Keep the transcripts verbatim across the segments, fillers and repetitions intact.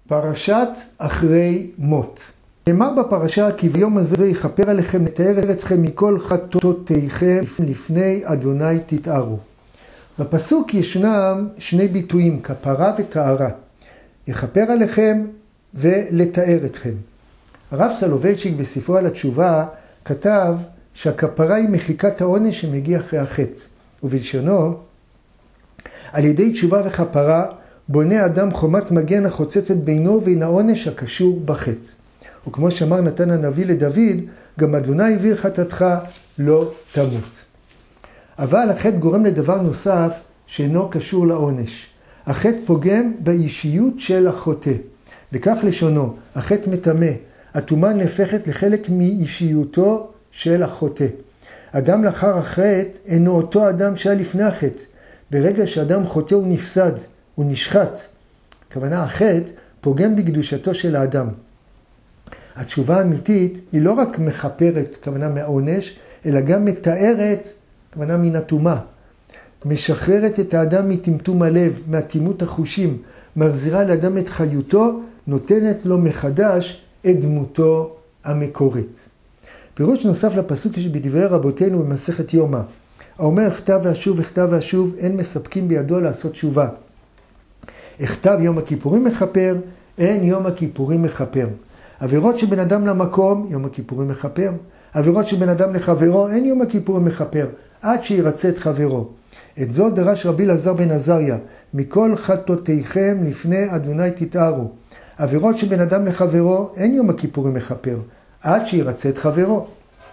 פרשת אחרי מות. נאמר בפרשה כי ביום הזה יכפר עליכם לתאר אתכם מכל חטאותיכם לפני אדוני תתארו. בפסוק ישנם שני ביטויים, כפרה וטהרה. יכפר עליכם ולתאר אתכם. הרב סולובייצ'יק בספרו על התשובה כתב שהכפרה היא מחיקת העונש שמגיע אחרי החטא. ובלשונו, על ידי תשובה וכפרה בונה אדם חומת מגן החוצצת בינו ובין העונש הקשור בחטא. וכמו שאמר נתן הנביא לדוד, גם אדוני הביא חטאתך לא תמות. אבל החטא גורם לדבר נוסף שאינו קשור לעונש. החטא פוגם באישיות של החוטא. וכך לשונו, החטא מטמא. הטומאה נהפכת לחלק מאישיותו של החוטא. אדם לאחר החטא אינו אותו אדם שהיה לפני החטא. ברגע שאדם חוטא הוא נפסד, הוא נשחט. הכוונה, החטא פוגם בקדושתו של האדם. התשובה האמיתית היא לא רק מחפרת, כוונה מהעונש, אלא גם מתארת, כוונה מן הטומאה. משחררת את האדם מטמטום הלב, מהטימות החושים, מחזירה לאדם את חיותו, נותנת לו מחדש את דמותו המקורית. פירוש נוסף לפסוק שבדברי רבותינו במסכת יומא. האומר הכתב ואשוב, הכתב ואשוב, אין מספקים בידו לעשות תשובה. הכתב יום הכיפורים מחפר, אין יום הכיפורים מחפר. עבירות שבין אדם למקום, יום הכיפורים מחפר. עבירות שבין אדם לחברו, אין יום הכיפורים מחפר, עד שירצה את חברו. את זאת דרש רבי אלעזר בן עזריה, מכל חטאותיכם לפני אדוני תתארו. עבירות שבין אדם לחברו, אין יום הכיפורים מחפר, עד שירצה את חברו.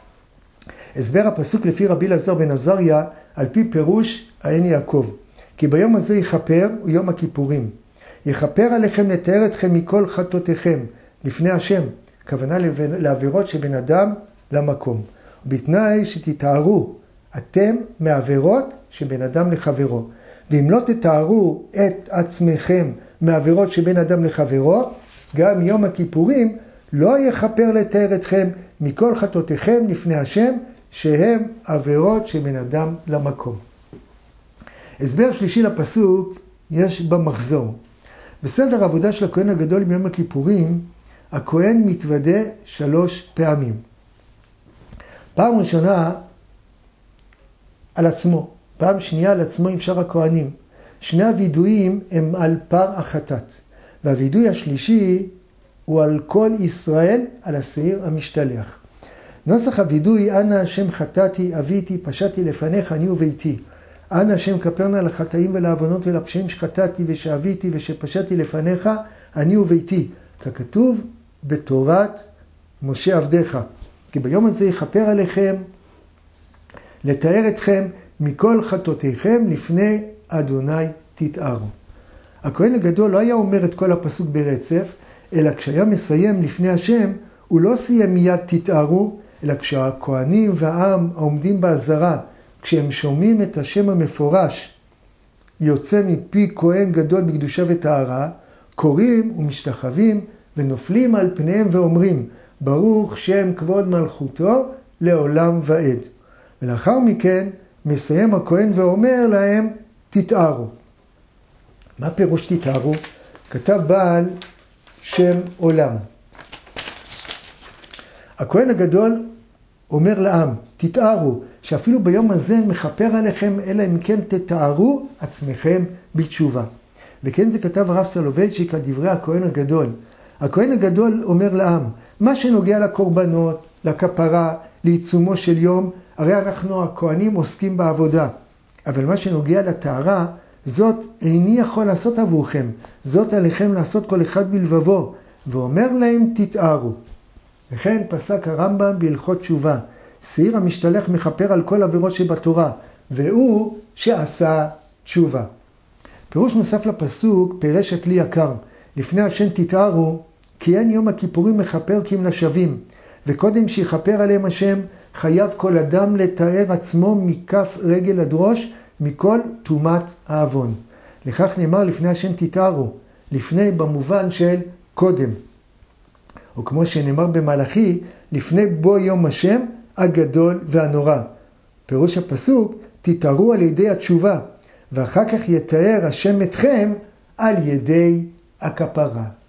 הסבר הפסוק לפי רבי אלעזר בן עזריה, על פי פירוש העין יעקב. כי ביום הזה יכפר הוא יום הכיפורים. יכפר עליכם לתאר אתכם מכל חטאותיכם לפני השם. כוונה לעבירות שבין אדם למקום. בתנאי שתתארו אתם מעבירות שבין אדם לחברו. ואם לא תתארו את עצמכם מעבירות שבין אדם לחברו, גם יום הכיפורים לא יכפר לתאר אתכם מכל חטאותיכם לפני השם, שהם עבירות שבין אדם למקום. הסבר שלישי לפסוק יש במחזור. בסדר העבודה של הכהן הגדול ביום הכיפורים, הכהן מתוודה שלוש פעמים. פעם ראשונה על עצמו, פעם שנייה על עצמו עם שאר הכהנים. שני הוידויים הם על פר החטאת, והוידוי השלישי הוא על כל ישראל, על השעיר המשתלח. נוסח הוידוי, אנא השם חטאתי, אביתי, פשעתי לפניך, אני וביתי. אנא השם כפרנה לחטאים ולעוונות ולפשעים שחטאתי ושאביתי ושפשעתי לפניך, אני וביתי. ככתוב בתורת משה עבדך. כי ביום הזה יכפר עליכם, לתאר אתכם מכל חטאותיכם לפני אדוני תתארו. הכהן הגדול לא היה אומר את כל הפסוק ברצף, אלא כשהיה מסיים לפני השם, הוא לא סיים מיד תתארו, אלא כשהכהנים והעם העומדים בעזרה, כשהם שומעים את השם המפורש, יוצא מפי כהן גדול בקדושה וטהרה, קוראים ומשתחווים ונופלים על פניהם ואומרים, ברוך שם כבוד מלכותו לעולם ועד. ולאחר מכן מסיים הכהן ואומר להם, תתארו. מה פירוש תתארו? כתב בעל שם עולם. הכהן הגדול אומר לעם, תתארו, שאפילו ביום הזה מכפר עליכם, אלא אם כן תתארו עצמכם בתשובה. וכן זה כתב הרב סולובייצ'יק על דברי הכהן הגדול. הכהן הגדול אומר לעם, מה שנוגע לקורבנות, לכפרה, לעיצומו של יום, הרי אנחנו הכהנים עוסקים בעבודה. אבל מה שנוגע לטהרה, זאת איני יכול לעשות עבורכם. זאת עליכם לעשות כל אחד בלבבו. ואומר להם תתארו. וכן פסק הרמב"ם בהלכות תשובה. שעיר המשתלח מכפר על כל עבירות שבתורה. והוא שעשה תשובה. פירוש נוסף לפסוק, פירש הכלי יקר. לפני השם תתארו, כי אין יום הכיפורים מכפר כי הם לשווים. וקודם שיכפר עליהם השם, חייב כל אדם לתאר עצמו מכף רגל עד ראש, מכל טומאת העוון. לכך נאמר לפני השם תתארו, לפני במובן של קודם. או כמו שנאמר במלאכי, לפני בו יום השם הגדול והנורא. פירוש הפסוק, תתארו על ידי התשובה, ואחר כך יתאר השם אתכם על ידי הכפרה.